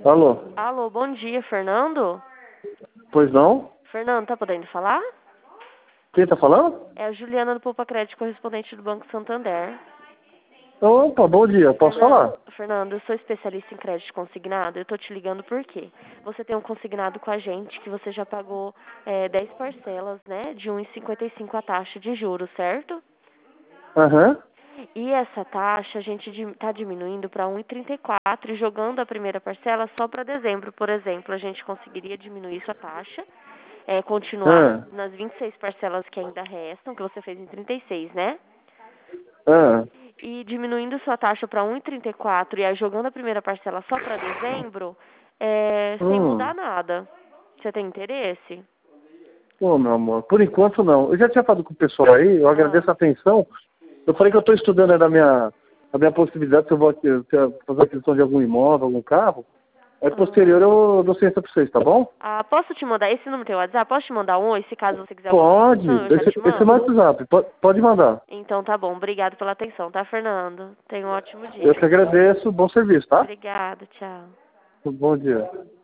Alô? Alô, bom dia, Fernando? Pois não? Fernando, tá podendo falar? Quem tá falando? É a Juliana do Poupa Crédito, correspondente do Banco Santander. Opa, bom dia. Posso falar? Fernando, eu sou especialista em crédito consignado. Eu tô te ligando por quê? Você tem um consignado com a gente que você já pagou 10 parcelas, né? De 1,55 a taxa de juros, certo? Aham. E essa taxa a gente está diminuindo para 1,34 e jogando a primeira parcela só para dezembro, por exemplo. A gente conseguiria diminuir sua taxa, continuar Ah. nas 26 parcelas que ainda restam, que você fez em 36, né? Ah. E diminuindo sua taxa para 1,34 e aí jogando a primeira parcela só para dezembro, sem mudar nada. Você tem interesse? Ô, meu amor, por enquanto não. Eu já tinha falado com o pessoal aí, eu Ah. agradeço a atenção. Eu falei que eu estou estudando aí a minha possibilidade se eu vou fazer a aquisição de algum imóvel, algum carro. Aí posterior eu dou ciência para vocês, tá bom? Posso te mandar esse número teu WhatsApp? Posso te mandar um oi, se caso você quiser alguma Pode. informação, eu já te Esse é meu mando? WhatsApp. Pode mandar. Então tá bom, obrigado pela atenção, tá, Fernando? Tenha um ótimo Eu dia. que agradeço. Bom serviço, tá? Obrigada, tchau. Bom dia.